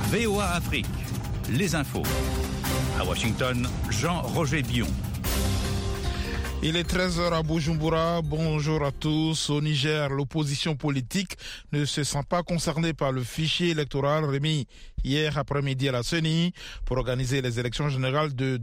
VOA Afrique, les infos. À Washington, Jean-Roger Bion. Il est 13h à Bujumbura. Bonjour à tous. Au Niger, l'opposition politique ne se sent pas concernée par le fichier électoral remis hier après-midi à la CENI pour organiser les élections générales de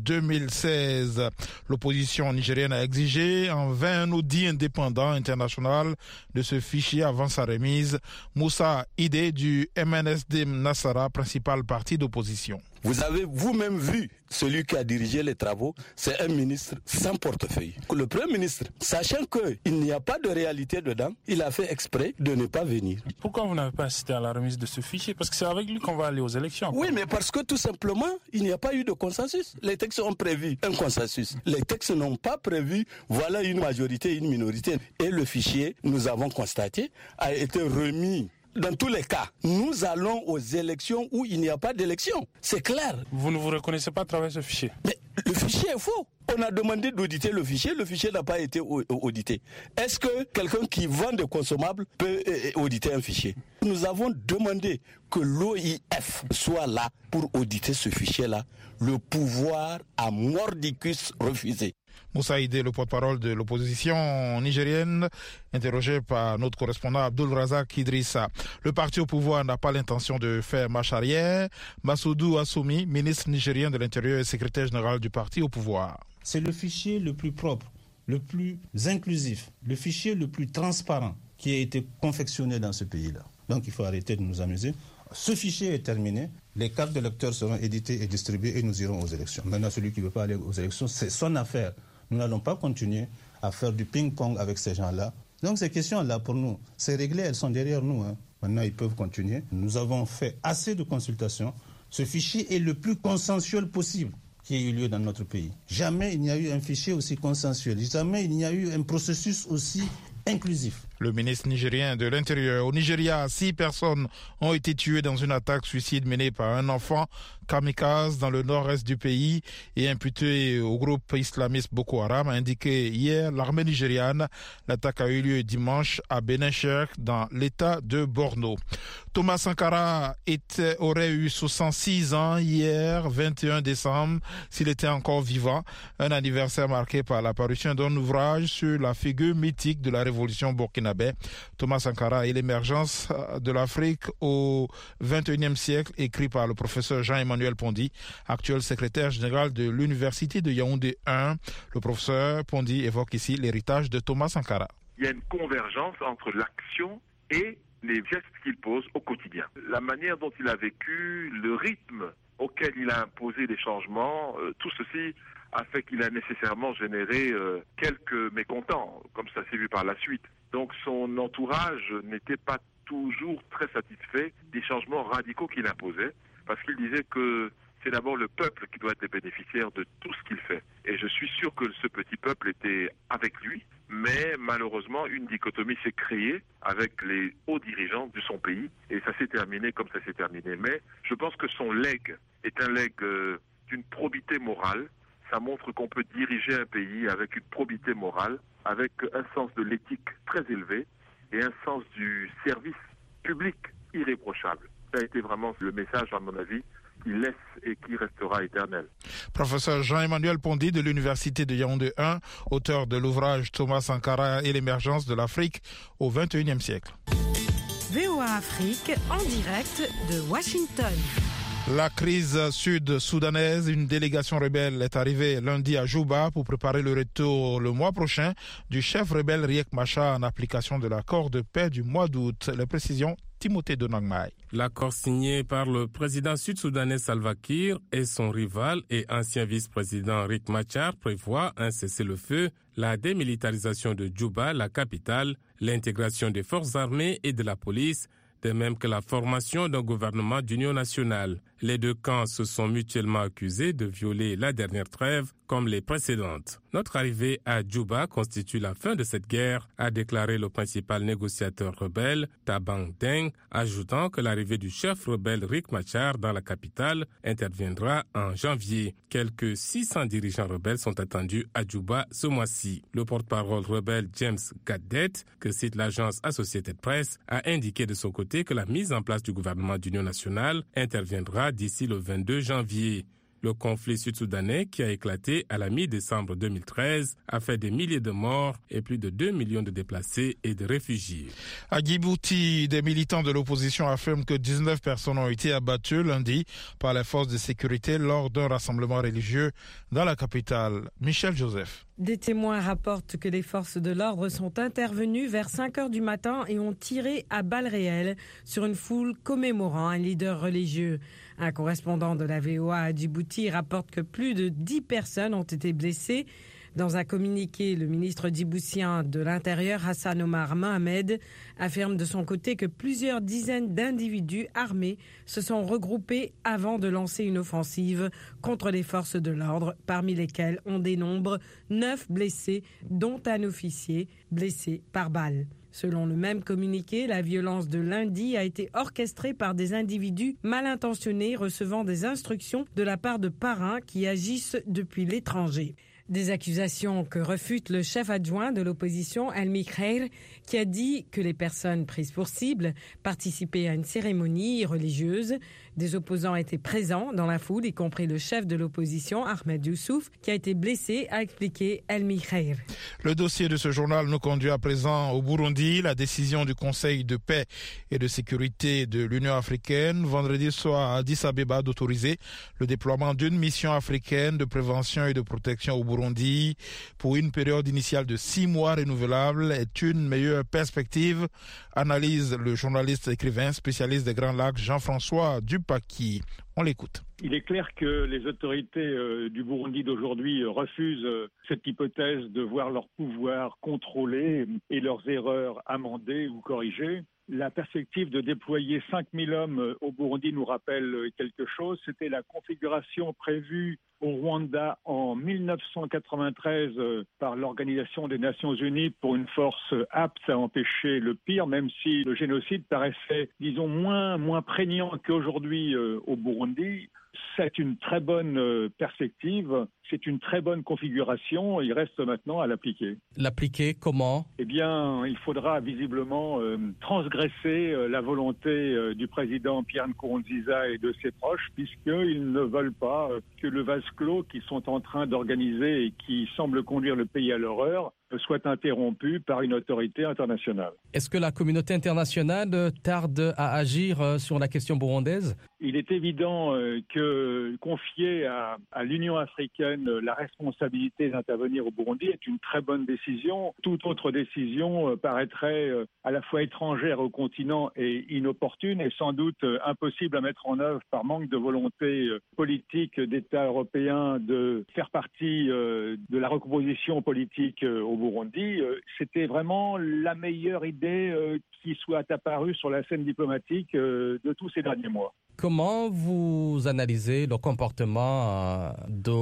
2016. L'opposition nigérienne a exigé en vain un audit indépendant international de ce fichier avant sa remise. Moussa Ide du MNSD Nassara, principal parti d'opposition. Vous avez vous-même vu celui qui a dirigé les travaux, c'est un ministre sans portefeuille. Le Premier ministre, sachant qu'il n'y a pas de réalité dedans, il a fait exprès de ne pas venir. Pourquoi vous n'avez pas assisté à la remise de ce fichier? Parce que c'est avec lui qu'on va aller aux élections. Oui, mais parce que tout simplement, il n'y a pas eu de consensus. Les textes ont prévu un consensus. Les textes n'ont pas prévu, voilà une majorité, une minorité. Et le fichier, nous avons constaté, a été remis. Dans tous les cas, nous allons aux élections où il n'y a pas d'élection. C'est clair. Vous ne vous reconnaissez pas à travers ce fichier? Mais le fichier est faux. On a demandé d'auditer le fichier n'a pas été audité. Est-ce que quelqu'un qui vend des consommables peut auditer un fichier? Nous avons demandé que l'OIF soit là pour auditer ce fichier-là. Le pouvoir a mordicus refusé. Moussa Ide, le porte-parole de l'opposition nigérienne, interrogé par notre correspondant Abdul Razak Idrissa. Le parti au pouvoir n'a pas l'intention de faire marche arrière. Massoudou Assoumi, ministre nigérien de l'Intérieur et secrétaire général du parti au pouvoir. C'est le fichier le plus propre, le plus inclusif, le fichier le plus transparent qui a été confectionné dans ce pays-là. Donc il faut arrêter de nous amuser. Ce fichier est terminé, les cartes d'électeurs seront éditées et distribuées et nous irons aux élections. Maintenant, celui qui ne veut pas aller aux élections, c'est son affaire. Nous n'allons pas continuer à faire du ping-pong avec ces gens-là. Donc ces questions-là, pour nous, c'est réglé, elles sont derrière nous. Maintenant, ils peuvent continuer. Nous avons fait assez de consultations. Ce fichier est le plus consensuel possible qui a eu lieu dans notre pays. Jamais il n'y a eu un fichier aussi consensuel. Jamais il n'y a eu un processus aussi inclusif. Le ministre nigérien de l'Intérieur. Au Nigeria, 6 personnes ont été tuées dans une attaque suicide menée par un enfant kamikaze dans le nord-est du pays et imputé au groupe islamiste Boko Haram, a indiqué hier l'armée nigériane. L'attaque a eu lieu dimanche à Benin-Cheikh dans l'état de Borno. Thomas Sankara aurait eu 66 ans hier, 21 décembre, s'il était encore vivant. Un anniversaire marqué par l'apparition d'un ouvrage sur la figure mythique de la révolution burkinabé. Thomas Sankara et l'émergence de l'Afrique au XXIe siècle, écrit par le professeur Jean-Emmanuel Pondy, actuel secrétaire général de l'Université de Yaoundé 1. Le professeur Pondy évoque ici l'héritage de Thomas Sankara. Il y a une convergence entre l'action et les gestes qu'il pose au quotidien. La manière dont il a vécu, le rythme auquel il a imposé des changements, tout ceci a fait qu'il a nécessairement généré quelques mécontents, comme ça s'est vu par la suite. Donc son entourage n'était pas toujours très satisfait des changements radicaux qu'il imposait, parce qu'il disait que c'est d'abord le peuple qui doit être le bénéficiaire de tout ce qu'il fait. Et je suis sûr que ce petit peuple était avec lui, mais malheureusement une dichotomie s'est créée avec les hauts dirigeants de son pays, et ça s'est terminé comme ça s'est terminé. Mais je pense que son legs est un legs d'une probité morale. Ça montre qu'on peut diriger un pays avec une probité morale, avec un sens de l'éthique très élevé et un sens du service public irréprochable. Ça a été vraiment le message, à mon avis, qui laisse et qui restera éternel. Professeur Jean-Emmanuel Pondy de l'Université de Yaoundé 1, auteur de l'ouvrage Thomas Sankara et l'émergence de l'Afrique au XXIe siècle. VOA Afrique en direct de Washington. La crise sud-soudanaise, une délégation rebelle est arrivée lundi à Juba pour préparer le retour le mois prochain du chef rebelle Riek Machar en application de l'accord de paix du mois d'août. Les précisions, Timothée Donangmai. L'accord signé par le président sud-soudanais Salva Kiir et son rival et ancien vice-président Riek Machar prévoit un cessez-le-feu, la démilitarisation de Juba, la capitale, l'intégration des forces armées et de la police, de même que la formation d'un gouvernement d'union nationale. Les deux camps se sont mutuellement accusés de violer la dernière trêve comme les précédentes. Notre arrivée à Djouba constitue la fin de cette guerre, a déclaré le principal négociateur rebelle, Thabang Deng, ajoutant que l'arrivée du chef rebelle Riek Machar dans la capitale interviendra en janvier. Quelques 600 dirigeants rebelles sont attendus à Djouba ce mois-ci. Le porte-parole rebelle James Gadet, que cite l'agence Associated Press, a indiqué de son côté que la mise en place du gouvernement d'union nationale interviendra d'ici le 22 janvier. Le conflit sud-soudanais, qui a éclaté à la mi-décembre 2013, a fait des milliers de morts et plus de 2 millions de déplacés et de réfugiés. À Djibouti, des militants de l'opposition affirment que 19 personnes ont été abattues lundi par les forces de sécurité lors d'un rassemblement religieux dans la capitale. Michel Joseph. Des témoins rapportent que les forces de l'ordre sont intervenues vers 5 heures du matin et ont tiré à balles réelles sur une foule commémorant un leader religieux. Un correspondant de la VOA à Djibouti rapporte que plus de 10 personnes ont été blessées. Dans un communiqué, le ministre djiboutien de l'Intérieur, Hassan Omar Mohamed, affirme de son côté que plusieurs dizaines d'individus armés se sont regroupés avant de lancer une offensive contre les forces de l'ordre, parmi lesquels on dénombre 9 blessés, dont un officier blessé par balle. Selon le même communiqué, la violence de lundi a été orchestrée par des individus mal intentionnés recevant des instructions de la part de parrains qui agissent depuis l'étranger. Des accusations que refute le chef adjoint de l'opposition, Elmi Khair, qui a dit que les personnes prises pour cible participaient à une cérémonie religieuse. Des opposants étaient présents dans la foule, y compris le chef de l'opposition, Ahmed Youssouf, qui a été blessé, a expliqué Elmi Khair. Le dossier de ce journal nous conduit à présent au Burundi. La décision du Conseil de paix et de sécurité de l'Union africaine vendredi soir à Addis Abeba d'autoriser le déploiement d'une mission africaine de prévention et de protection au Burundi pour une période initiale de 6 mois renouvelable est une meilleure perspective, analyse le journaliste écrivain spécialiste des Grands Lacs Jean-François Dupaki. On l'écoute. Il est clair que les autorités du Burundi d'aujourd'hui refusent cette hypothèse de voir leur pouvoir contrôlé et leurs erreurs amendées ou corrigées. La perspective de déployer 5000 hommes au Burundi nous rappelle quelque chose. C'était la configuration prévue au Rwanda en 1993 par l'Organisation des Nations Unies pour une force apte à empêcher le pire, même si le génocide paraissait, disons, moins prégnant qu'aujourd'hui au Burundi. C'est une très bonne perspective, c'est une très bonne configuration, il reste maintenant à l'appliquer. L'appliquer comment ? Eh bien, il faudra visiblement transgresser la volonté du président Pierre Nkurunziza et de ses proches, puisqu'ils ne veulent pas que le vase clos qu'ils sont en train d'organiser et qui semble conduire le pays à l'horreur soit interrompu par une autorité internationale. Est-ce que la communauté internationale tarde à agir sur la question burundaise ? Il est évident que confier à l'Union africaine la responsabilité d'intervenir au Burundi est une très bonne décision. Toute autre décision paraîtrait à la fois étrangère au continent et inopportune et sans doute impossible à mettre en œuvre par manque de volonté politique d'États européens de faire partie de la recomposition politique au Burundi. C'était vraiment la meilleure idée qui soit apparue sur la scène diplomatique de tous ces derniers mois. Comment vous analysez le comportement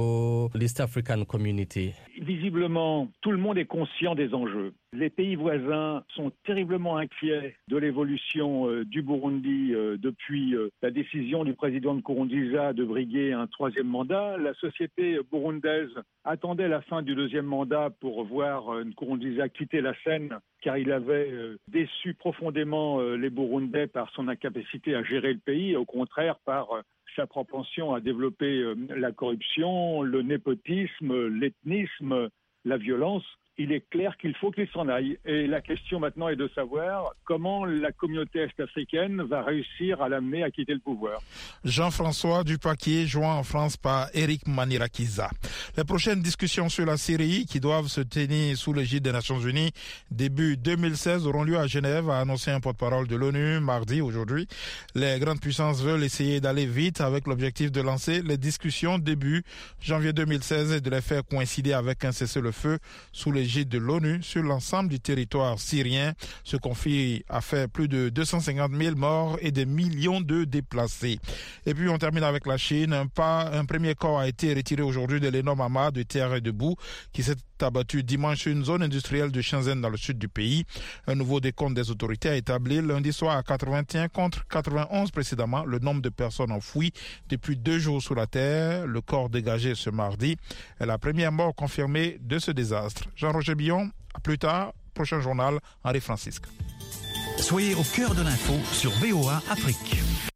de l'East African Community ? Visiblement, tout le monde est conscient des enjeux. Les pays voisins sont terriblement inquiets de l'évolution du Burundi depuis la décision du président Nkurunziza de briguer un 3e mandat. La société burundaise attendait la fin du 2e mandat pour voir Nkurunziza quitter la scène, car il avait déçu profondément les Burundais par son incapacité à gérer le pays, au contraire par sa propension à développer la corruption, le népotisme, l'ethnisme, la violence. Il est clair qu'il faut qu'il s'en aille. Et la question maintenant est de savoir comment la communauté est-africaine va réussir à l'amener à quitter le pouvoir. Jean-François Dupaki, joint en France par Eric Manirakiza. Les prochaines discussions sur la Syrie, qui doivent se tenir sous l'égide des Nations Unies début 2016, auront lieu à Genève, a annoncé un porte-parole de l'ONU mardi, aujourd'hui. Les grandes puissances veulent essayer d'aller vite avec l'objectif de lancer les discussions début janvier 2016 et de les faire coïncider avec un cessez-le-feu sous l'égide l'égide de l'ONU sur l'ensemble du territoire syrien. Ce conflit a fait plus de 250 000 morts et des millions de déplacés. Et puis on termine avec la Chine. Un premier corps a été retiré aujourd'hui de l'énorme amas de terre et de boue qui s'est abattu dimanche sur une zone industrielle de Shenzhen dans le sud du pays. Un nouveau décompte des autorités a établi lundi soir à 81 contre 91 précédemment le nombre de personnes enfouies depuis 2 jours sous la terre. Le corps dégagé ce mardi est la première mort confirmée de ce désastre. Jean-Roger Billon, à plus tard, prochain journal, Henri Francisque. Soyez au cœur de l'info sur VOA Afrique.